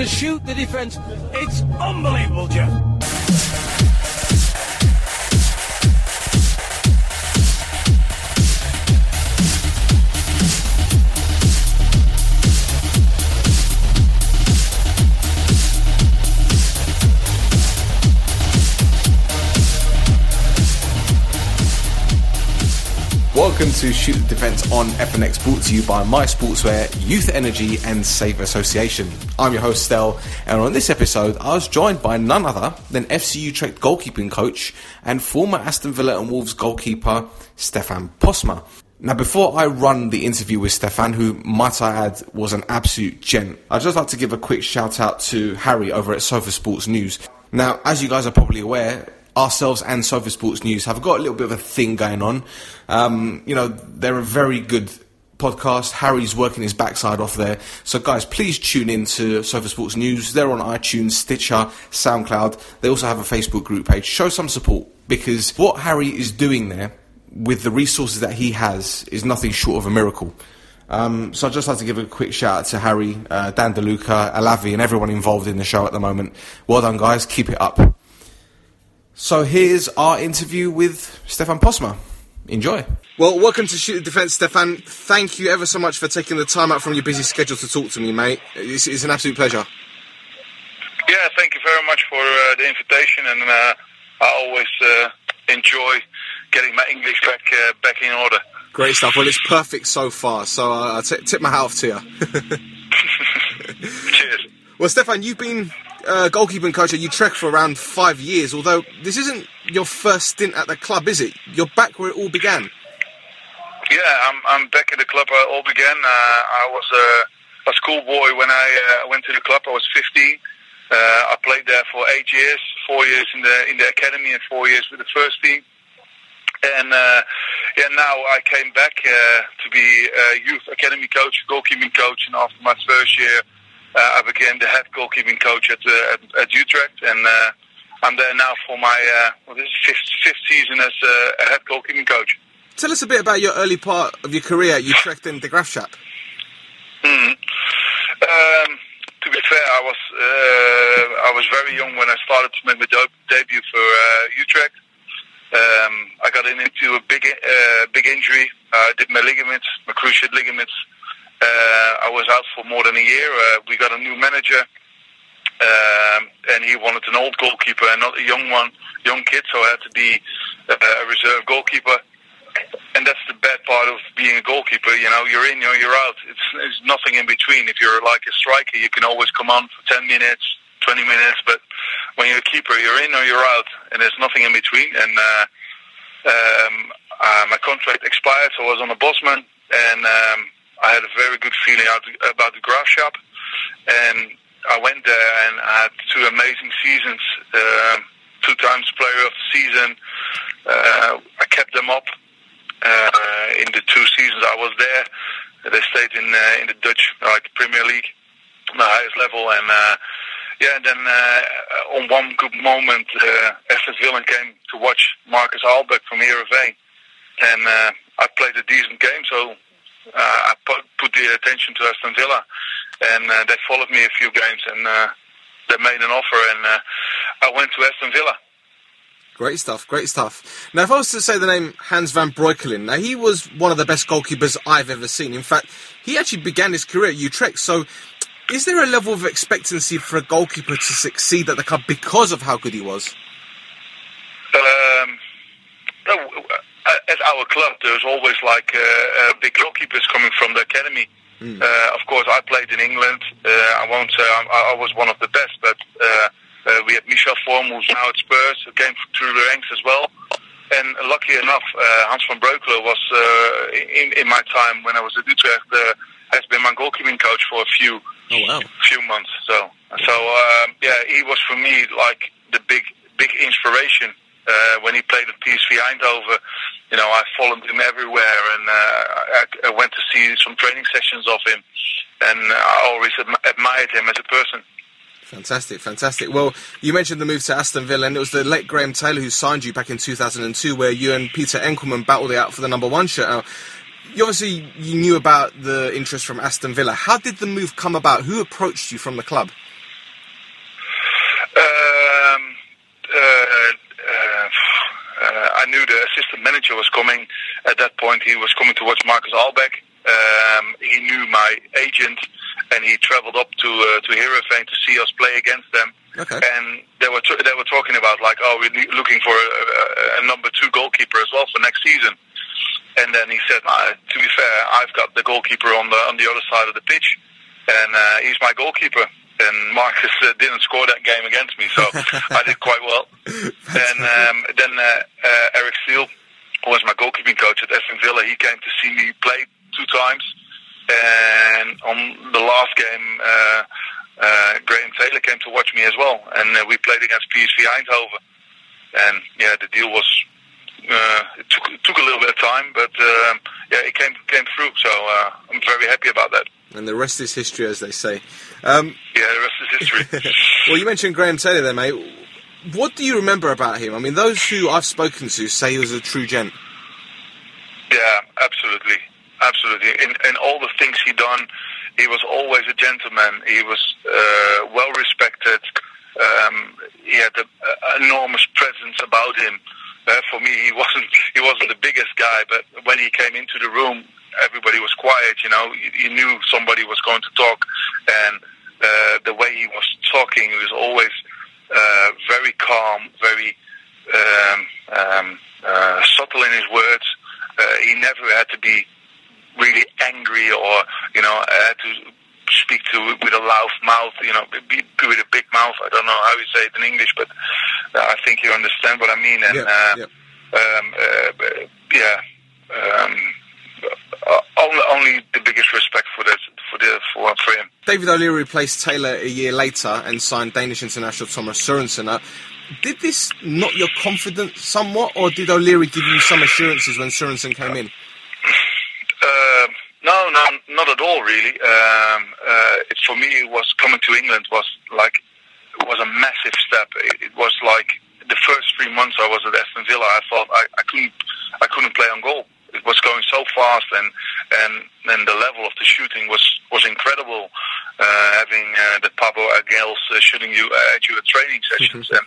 to Shoot the Defence. It's unbelievable, Jeff. Welcome to Shoot the Defence on FNX, brought to you by My Sportswear, Youth Energy and Save Association. I'm your host, Stel, and on this episode I was joined by none other than FC Utrecht goalkeeping coach and former Aston Villa and Wolves goalkeeper Stefan Posma. Now, before I run the interview with Stefan, who, might I add, was an absolute gent, I'd just like to give a quick shout out to Harry over at Sofa Sports News. Now, as you guys are probably aware, ourselves and Sofa Sports News have got a little bit of a thing going on. They're a very good podcast. Harry's working his backside off there. So guys, please tune in to Sofa Sports News. They're on iTunes, Stitcher, SoundCloud. They also have a Facebook group page. Show some support, because what Harry is doing there with the resources that he has is nothing short of a miracle. So I'd just like to give a quick shout out to Harry, Dan DeLuca, Alavi and everyone involved in the show at the moment. Well done, guys. Keep it up. So here's our interview with Stefan Posma. Enjoy. Well, welcome to Shoot the Defence, Stefan. Thank you ever so much for taking the time out from your busy schedule to talk to me, mate. It's an absolute pleasure. Yeah, thank you very much for the invitation, and I always enjoy getting my English back in order. Great stuff. Well, it's perfect so far, so I'll tip my hat off to you. Cheers. Well, Stefan, you've been goalkeeping coach at Utrecht for around 5 years, although this isn't your first stint at the club, is it? You're back where it all began. Yeah, I'm back at the club where it all began. I was a schoolboy when I went to the club. I was 15. I played there for 8 years, 4 years in the academy and 4 years with the first team. And now I came back to be a youth academy coach, goalkeeping coach, and after my first year, I became the head goalkeeping coach at Utrecht, and I'm there now for my this is fifth season as a head goalkeeping coach. Tell us a bit about your early part of your career at Utrecht and De Graafschap. To be fair, I was very young when I started to make my debut for Utrecht. I got into a big injury. I did my ligaments, my cruciate ligaments. I was out for more than a year. We got a new manager, and he wanted an old goalkeeper and not a young kid, so I had to be a reserve goalkeeper. And that's the bad part of being a goalkeeper. You know, you're in or you're out. It's nothing in between. If you're like a striker, you can always come on for 10 minutes, 20 minutes, but when you're a keeper, you're in or you're out, and there's nothing in between. And my contract expired, so I was on a Bosman, and I had a very good feeling about the Graafschap, and I went there and I had 2 amazing seasons, 2 times player of the season. I kept them up in the 2 seasons I was there. They stayed in the Dutch Premier League, the highest level, and then on one good moment, Aston Villa came to watch Marcus Albeck from Heerenveen, and I played a decent game, so I put the attention to Aston Villa, and they followed me a few games, and they made an offer, and I went to Aston Villa. Great stuff, great stuff. Now, if I was to say the name Hans van Breukelen, now he was one of the best goalkeepers I've ever seen. In fact, he actually began his career at Utrecht, so is there a level of expectancy for a goalkeeper to succeed at the club because of how good he was? At our club, there's always big goalkeepers coming from the academy. Of course, I played in England. I won't say I was one of the best, but we had Michel Vorm, who's now at Spurs, who came through the ranks as well. And luckily enough, Hans van Breukelen was, in my time when I was at Utrecht, has been my goalkeeping coach for a few months. So he was for me like the big inspiration. When he played at PSV Eindhoven, you know, I followed him everywhere, and I went to see some training sessions of him, and I always admired him as a person. Fantastic. Well, you mentioned the move to Aston Villa, and it was the late Graham Taylor who signed you back in 2002, where you and Peter Enkelman battled it out for the number 1 shirt. Now, you knew about the interest from Aston Villa. How did the move come about? Who approached you from the club? assistant manager was coming. At that point, he was coming to watch Marcus Albeck. He knew my agent, and he travelled up to Heerenveen to see us play against them. Okay. And they were talking about like, oh, we're looking for a number 2 goalkeeper as well for next season. And then he said, to be fair, I've got the goalkeeper on the other side of the pitch, and he's my goalkeeper. And Marcus didn't score that game against me, so I did quite well. And then Eric Steele, who was my goalkeeping coach at Aston Villa, he came to see me play 2 times. And on the last game, Graham Taylor came to watch me as well, and we played against PSV Eindhoven. And yeah, the deal was it took a little bit of time, but yeah, it came through. So I'm very happy about that. And the rest is history, as they say. Yeah, the rest is history. Well, you mentioned Graham Taylor there, mate. What do you remember about him? I mean, those who I've spoken to say he was a true gent. Yeah, absolutely. Absolutely. In all the things he done, he was always a gentleman. He was well respected. He had an enormous presence about him. For me, he wasn't the biggest guy, but when he came into the room, everybody was quiet. You know, you knew somebody was going to talk, and the way he was talking, he was always very calm, very subtle in his words. He never had to be really angry, or had to speak with a loud mouth, with a big mouth. I don't know how you say it in English, but I think you understand what I mean. And only the biggest respect for him. David O'Leary replaced Taylor a year later and signed Danish international Thomas Sørensen. Did this knock your confidence somewhat, or did O'Leary give you some assurances when Sørensen came in? No, not at all, really. For me, it was coming to England was a massive step. It was like the first 3 months I was at Aston Villa, I thought I couldn't play on goal. It was going so fast, and the level of the shooting was incredible. Having the Pablo Aguiles shooting at you at training sessions, and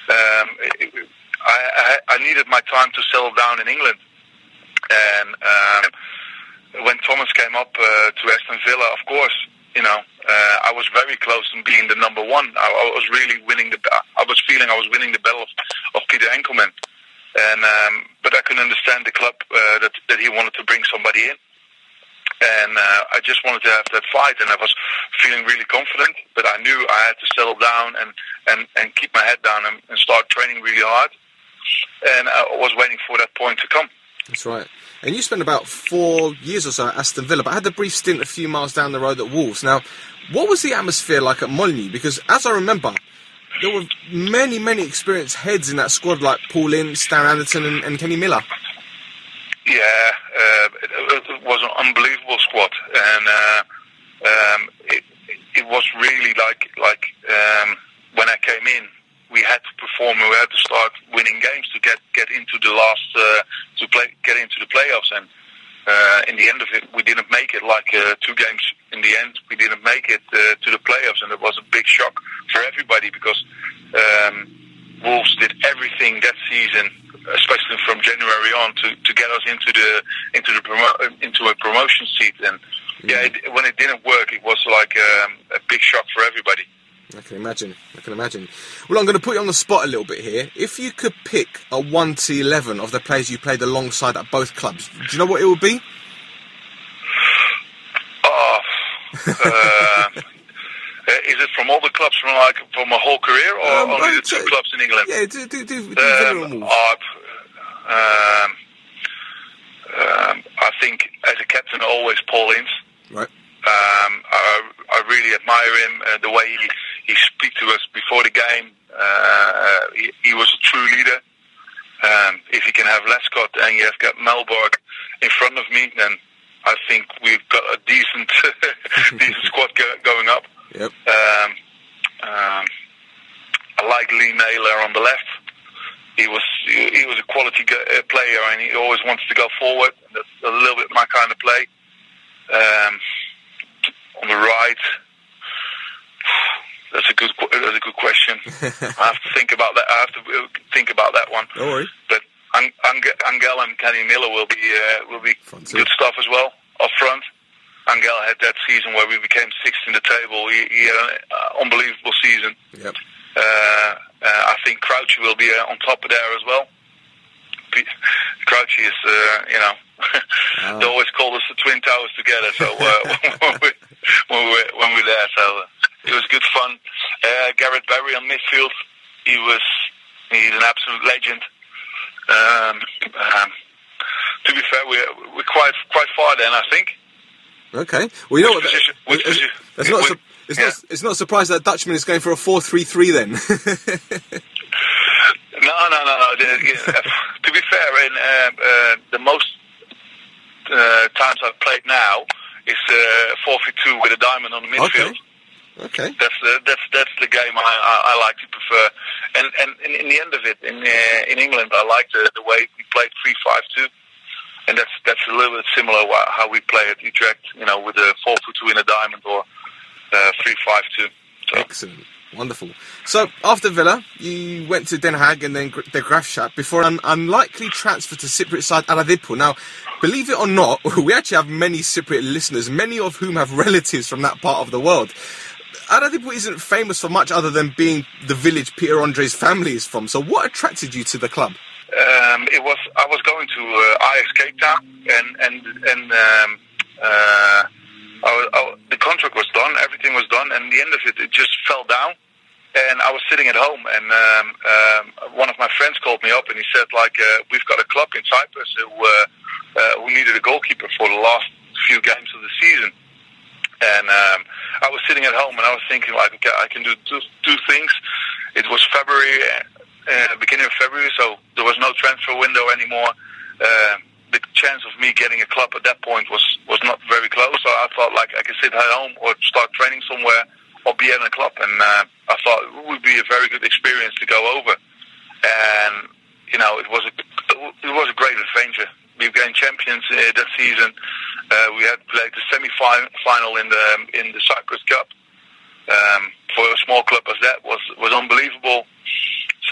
I needed my time to settle down in England. And when Thomas came up to Aston Villa, of course, I was very close to being the number 1. I was really winning I was feeling I was winning the battle of Peter Enkelman, and but I couldn't understand the club that he wanted to bring somebody in, and I just wanted to have that fight, and I was feeling really confident, but I knew I had to settle down and keep my head down and start training really hard, and I was waiting for that point to come. That's right. And you spent about 4 years or so at Aston Villa, but had a brief stint a few miles down the road at Wolves. Now, what was the atmosphere like at Molineux? Because, as I remember, there were many, many experienced heads in that squad, like Paul Ince, Stan Anderton and Kenny Miller. Yeah, it was an unbelievable squad. And it was really like when I came in, we had to perform. We had to start winning games to get into the last get into the playoffs. And in the end of it, we didn't make it. 2 games in the end, we didn't make it to the playoffs, and it was a big shock for everybody because Wolves did everything that season, especially from January on, to get us into a promotion seat. And when it didn't work, it was like a big shock for everybody. I can imagine. Well, I'm going to put you on the spot a little bit here. If you could pick a 1 to 11 of the players you played alongside at both clubs, do you know what it would be? Is it from all the clubs from my whole career, or only the 2 clubs in England? Yeah, do Villa. I think as a captain, always Paul Ince. Right. I really admire him, the way he speaks to us before the game. He was a true leader. If you can have Lescott and you have got Melborg in front of me, then I think we've got a decent squad going up. Yep. I like Lee Naylor on the left. He was a quality player, and he always wants to go forward. That's a little bit my kind of play. On the right, that's a good question. I have to think about that. I have to think about that one. Don't worry. But Angel and Kenny Miller will be good stuff as well up front. Angel had that season where we became sixth in the table. He had an unbelievable season. Yep. I think Crouchy will be on top of there as well. Crouchy is, they always call us the Twin Towers together. So when we're there, so it was good fun. Gareth Barry on midfield, he's an absolute legend. To be fair, we're quite far then, I think. Okay. Well, you know what? It's not a surprise that Dutchman is going for a 4-3-3 then. No. To be fair, the most times I've played now is 4-3-2 with a diamond on the midfield. Okay. That's the game I like to prefer. And in the end of it, in England, I like the way we played 3-5-2. And that's a little bit similar how we play at Utrecht, with a 4-4-2 in a diamond or 3-5-2. So. Excellent, wonderful. So after Villa, you went to Den Haag and then the Graafschap before an unlikely transfer to Cypriot side Aradipur. Now, believe it or not, we actually have many Cypriot listeners, many of whom have relatives from that part of the world. Aradipur isn't famous for much other than being the village Peter Andre's family is from. So what attracted you to the club? I was going to Ajax Cape Town, and the contract was done, everything was done, and the end of it just fell down. And I was sitting at home, and one of my friends called me up, and he said, we've got a club in Cyprus who needed a goalkeeper for the last few games of the season. And I was sitting at home, and I was thinking, okay, I can do two things. It was February. Beginning of February, so there was no transfer window anymore. The chance of me getting a club at that point was not very close, so I thought I could sit at home or start training somewhere or be at a club, and I thought it would be a very good experience to go over. And it was a great adventure. We became champions that season. We had played the semi-final in the Cyprus Cup. For a small club as that was unbelievable. So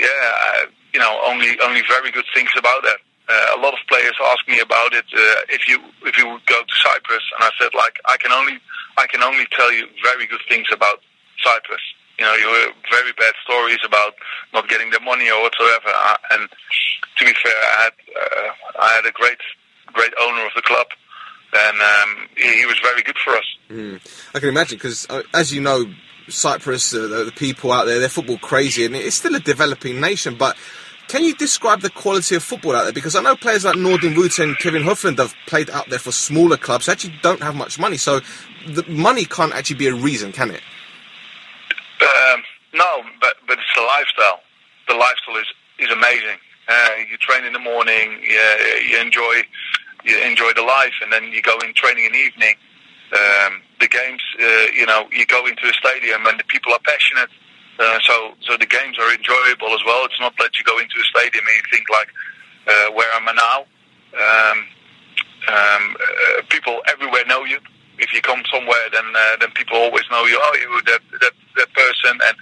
only very good things about that. A lot of players ask me about it. If you would go to Cyprus, and I said I can only tell you very good things about Cyprus. You hear very bad stories about not getting the money or whatsoever. And to be fair, I had a great owner of the club, and he was very good for us. I can imagine because, as you know, Cyprus, the people out there, they're football crazy, and it's still a developing nation. But can you describe the quality of football out there? Because I know players like Nordin Wout and Kevin Hofland have played out there for smaller clubs who actually don't have much money. So the money can't actually be a reason, can it? No, but it's the lifestyle. The lifestyle is amazing. You train in the morning, you enjoy the life, and then you go in training in the evening. The games, you go into a stadium and the people are passionate, so the games are enjoyable as well. It's not that you go into a stadium and you think where am I now? People everywhere know you. If you come somewhere, then people always know you. Oh, you that person, and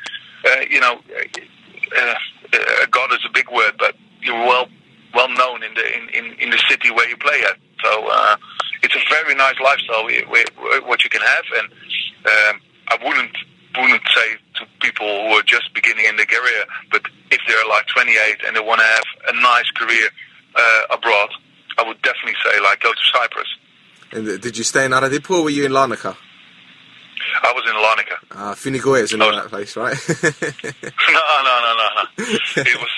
God is a big word, but you're well known in the city where you play at. So it's a very nice lifestyle what you can have, and I wouldn't say to people who are just beginning in the career, but if they're 28 and they want to have a nice career abroad, I would definitely say go to Cyprus. And did you stay in Aradipur or were you in Larnaca? I was in Larnaca. Finigoyes in that place, right? No. It was,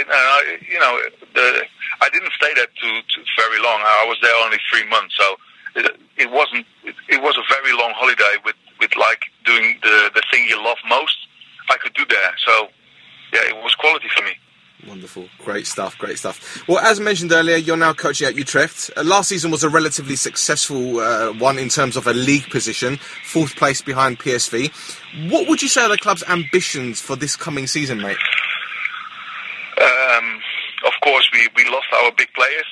I didn't stay there too very long. I was there only 3 months, so it wasn't. It was a very long holiday with doing the thing you love most. I could do there, so yeah, it was quality for me. Wonderful. Great stuff. Well, as mentioned earlier, you're now coaching at Utrecht. Last season was a relatively successful one in terms of a league position, 4th place behind PSV. What would you say are the club's ambitions for this coming season, mate? Of course, we lost our big players.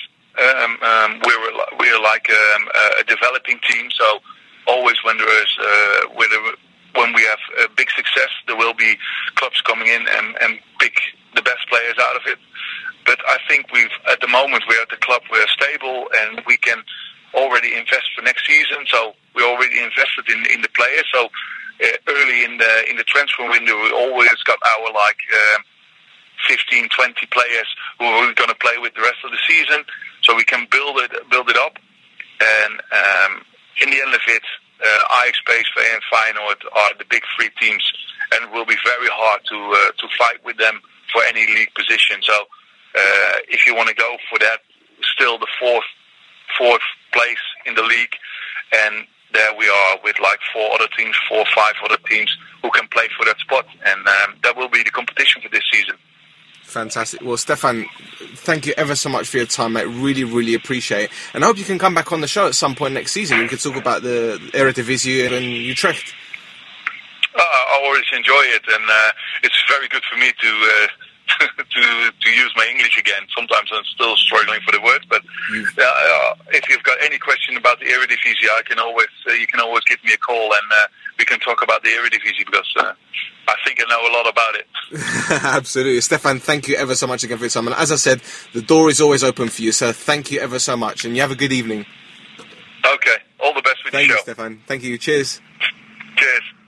We're like a developing team, so always when we have a big success, there will be clubs coming in and pick the best players out of it. But I think at the moment we're at the club, we're stable and we can already invest for next season. So we already invested in the players. So early in the transfer window, we always got our 15, 20 players who are going to play with the rest of the season. So we can build it up. And in the end of it, Ajax, PSV and Feyenoord are the big three teams, and it will be very hard to fight with them for any league position. So if you want to go for that, still the fourth place in the league, and there we are with 4 or 5 other teams who can play for that spot, and that will be the competition for this season. Fantastic. Well, Stefan, thank you ever so much for your time, mate. Really, really appreciate it. And I hope you can come back on the show at some point next season. We could talk about the Eredivisie and Utrecht. I always enjoy it, and it's very good for me to use my English again. Sometimes I'm still struggling for the words, but if you've got any question about the Eredivisie, you can always give me a call, and we can talk about the Eredivisie, because I think I know a lot about it. Absolutely. Stefan, thank you ever so much again for your time. And as I said, the door is always open for you, so thank you ever so much, and you have a good evening. Okay. All the best with the show. Thank you, Stefan. Thank you. Cheers. Cheers.